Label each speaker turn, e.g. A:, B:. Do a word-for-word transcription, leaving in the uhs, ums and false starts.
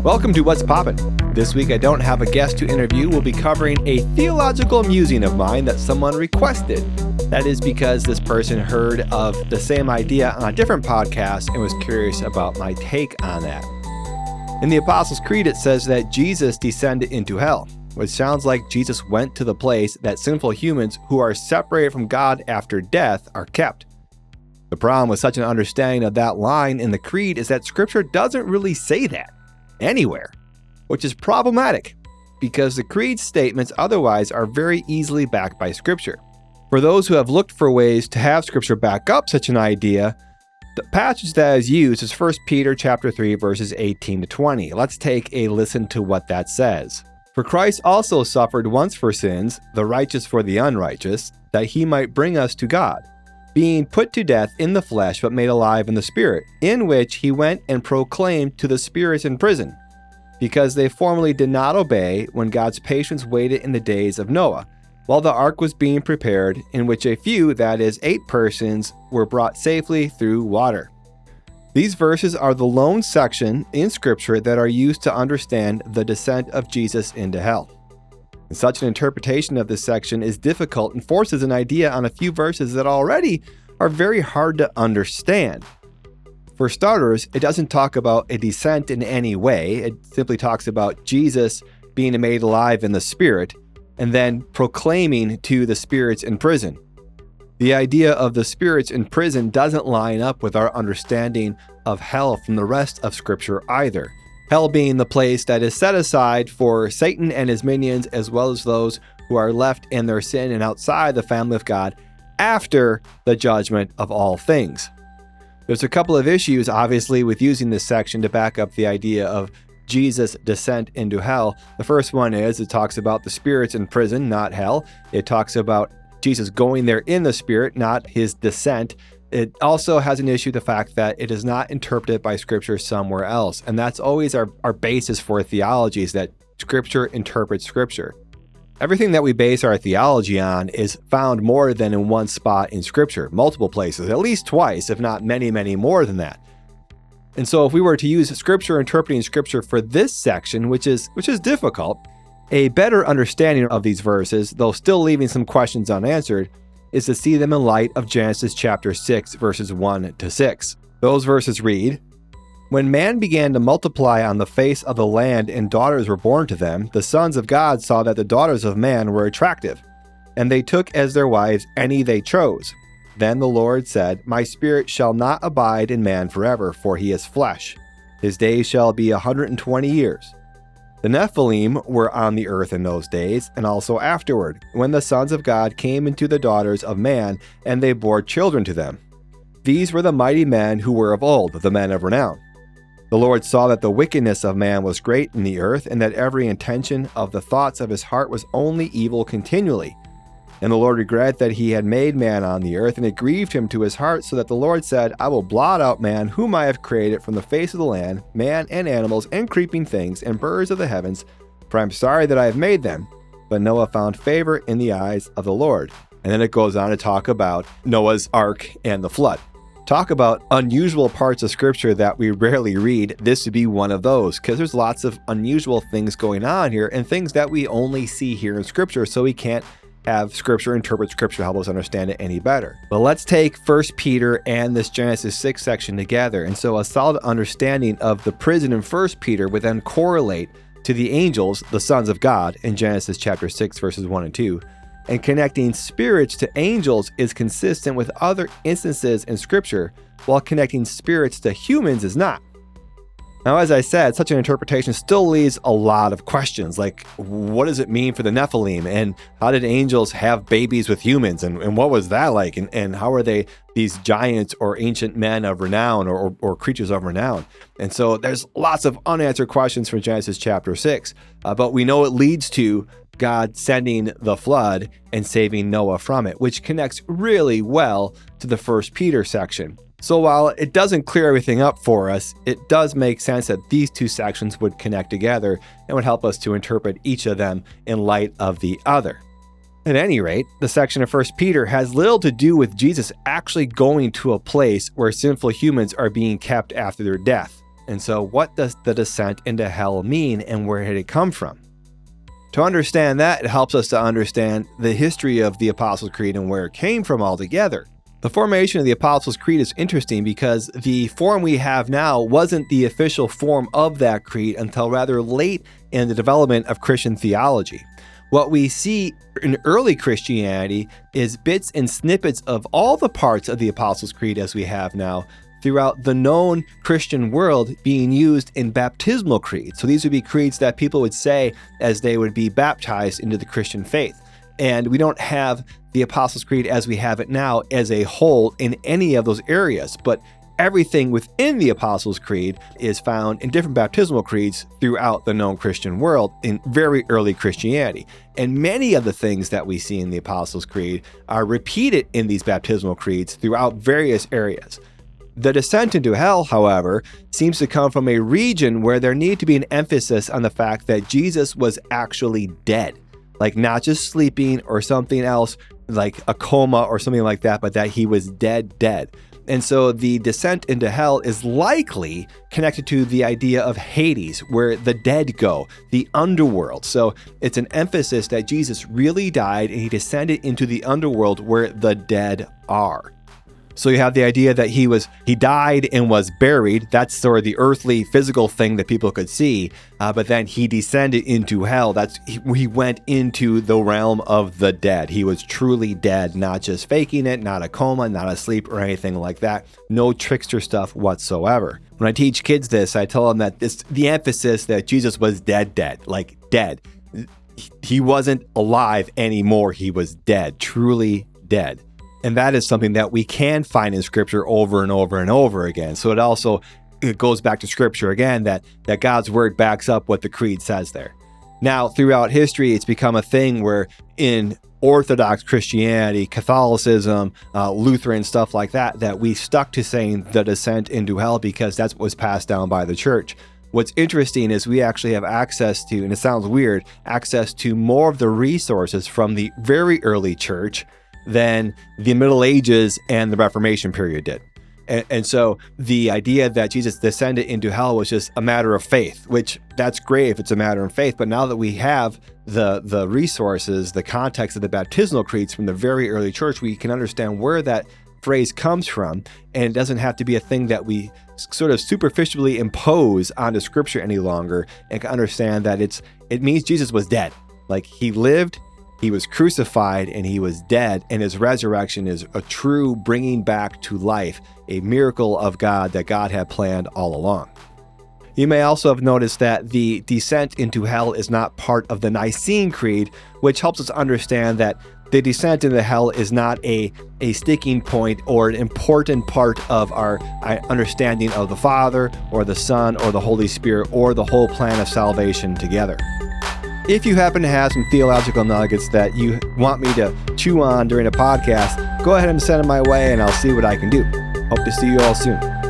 A: Welcome to What's Poppin'. This week I don't have a guest to interview. We'll be covering a theological musing of mine that someone requested. That is because this person heard of the same idea on a different podcast and was curious about my take on that. In the Apostles' Creed, it says that Jesus descended into hell, which sounds like Jesus went to the place that sinful humans who are separated from God after death are kept. The problem with such an understanding of that line in the Creed is that Scripture doesn't really say that anywhere, which is problematic because the Creed statements otherwise are very easily backed by Scripture. For those who have looked for ways to have Scripture back up such an idea, the passage that is used is First Peter chapter three, verses eighteen to twenty. Let's take a listen to what that says. For Christ also suffered once for sins, the righteous for the unrighteous, that he might bring us to God, being put to death in the flesh but made alive in the Spirit, in which he went and proclaimed to the spirits in prison, because they formerly did not obey when God's patience waited in the days of Noah, while the ark was being prepared, in which a few, that is, eight persons, were brought safely through water. These verses are the lone section in Scripture that are used to understand the descent of Jesus into hell. And such an interpretation of this section is difficult and forces an idea on a few verses that already are very hard to understand. For starters, it doesn't talk about a descent in any way. It simply talks about Jesus being made alive in the Spirit and then proclaiming to the spirits in prison. The idea of the spirits in prison doesn't line up with our understanding of hell from the rest of Scripture either. Hell being the place that is set aside for Satan and his minions, as well as those who are left in their sin and outside the family of God after the judgment of all things. There's a couple of issues, obviously, with using this section to back up the idea of Jesus' descent into hell. The first one is it talks about the spirits in prison, not hell. It talks about Jesus going there in the Spirit, not his descent. It also has an issue, the fact that it is not interpreted by Scripture somewhere else. And that's always our, our basis for theology, is that Scripture interprets Scripture. Everything that we base our theology on is found more than in one spot in Scripture, multiple places, at least twice, if not many, many more than that. And so if we were to use Scripture interpreting Scripture for this section, which is which is difficult, a better understanding of these verses, though still leaving some questions unanswered, is to see them in light of Genesis chapter six, verses one to six. Those verses read, "When man began to multiply on the face of the land and daughters were born to them, the sons of God saw that the daughters of man were attractive, and they took as their wives any they chose. Then the Lord said, My spirit shall not abide in man forever, for he is flesh. His days shall be a hundred and twenty years. The Nephilim were on the earth in those days, and also afterward, when the sons of God came into the daughters of man, and they bore children to them. These were the mighty men who were of old, the men of renown. The Lord saw that the wickedness of man was great in the earth, and that every intention of the thoughts of his heart was only evil continually. And the Lord regretted that he had made man on the earth, and it grieved him to his heart, so that the Lord said, I will blot out man, whom I have created from the face of the land, man and animals and creeping things and birds of the heavens, for I am sorry that I have made them. But Noah found favor in the eyes of the Lord." And then it goes on to talk about Noah's ark and the flood. Talk about unusual parts of Scripture that we rarely read. This would be one of those, because there's lots of unusual things going on here and things that we only see here in Scripture, so we can't have Scripture interpret Scripture to help us understand it any better. But let's take First Peter and this Genesis six section together. And so a solid understanding of the prison in First Peter would then correlate to the angels, the sons of God, in Genesis chapter six, verses one and two. And connecting spirits to angels is consistent with other instances in Scripture, while connecting spirits to humans is not. Now, as I said, such an interpretation still leaves a lot of questions, like what does it mean for the Nephilim, and how did angels have babies with humans, and, and what was that like, and, and how are they these giants or ancient men of renown, or, or, or creatures of renown? And so there's lots of unanswered questions from Genesis chapter six, uh, but we know it leads to God sending the flood and saving Noah from it, which connects really well to the First Peter section. So while it doesn't clear everything up for us, it does make sense that these two sections would connect together and would help us to interpret each of them in light of the other. At any rate, the section of First Peter has little to do with Jesus actually going to a place where sinful humans are being kept after their death. And so what does the descent into hell mean, and where did it come from? To understand that, it helps us to understand the history of the Apostles' Creed and where it came from altogether. The formation of the Apostles' Creed is interesting because the form we have now wasn't the official form of that creed until rather late in the development of Christian theology. What we see in early Christianity is bits and snippets of all the parts of the Apostles' Creed as we have now throughout the known Christian world being used in baptismal creeds. So these would be creeds that people would say as they would be baptized into the Christian faith. And we don't have the Apostles' Creed as we have it now as a whole in any of those areas, but everything within the Apostles' Creed is found in different baptismal creeds throughout the known Christian world in very early Christianity. And many of the things that we see in the Apostles' Creed are repeated in these baptismal creeds throughout various areas. The descent into hell, however, seems to come from a region where there need to be an emphasis on the fact that Jesus was actually dead. Like not just sleeping or something else like a coma or something like that, but that he was dead, dead. And so the descent into hell is likely connected to the idea of Hades, where the dead go, the underworld. So it's an emphasis that Jesus really died and he descended into the underworld where the dead are. So you have the idea that he was he died and was buried. That's sort of the earthly physical thing that people could see. Uh, but then he descended into hell. That's he, he went into the realm of the dead. He was truly dead, not just faking it, not a coma, not asleep or anything like that. No trickster stuff whatsoever. When I teach kids this, I tell them that this the emphasis that Jesus was dead, dead, like dead. He wasn't alive anymore. He was dead, truly dead. And that is something that we can find in Scripture over and over and over again. So it also it goes back to Scripture again, that, that God's Word backs up what the Creed says there. Now, throughout history, it's become a thing where in Orthodox Christianity, Catholicism, uh, Lutheran, stuff like that, that we stuck to saying the descent into hell because that's what was passed down by the church. What's interesting is we actually have access to, and it sounds weird, access to more of the resources from the very early church than the Middle Ages and the Reformation period did. And, and so the idea that Jesus descended into hell was just a matter of faith, which that's great if it's a matter of faith. But now that we have the, the resources, the context of the baptismal creeds from the very early church, we can understand where that phrase comes from. And it doesn't have to be a thing that we sort of superficially impose onto Scripture any longer, and can understand that it's it means Jesus was dead. Like he lived, he was crucified, and he was dead, and his resurrection is a true bringing back to life, a miracle of God that God had planned all along. You may also have noticed that the descent into hell is not part of the Nicene Creed, which helps us understand that the descent into hell is not a, a sticking point or an important part of our understanding of the Father or the Son or the Holy Spirit or the whole plan of salvation together. If you happen to have some theological nuggets that you want me to chew on during a podcast, go ahead and send them my way and I'll see what I can do. Hope to see you all soon.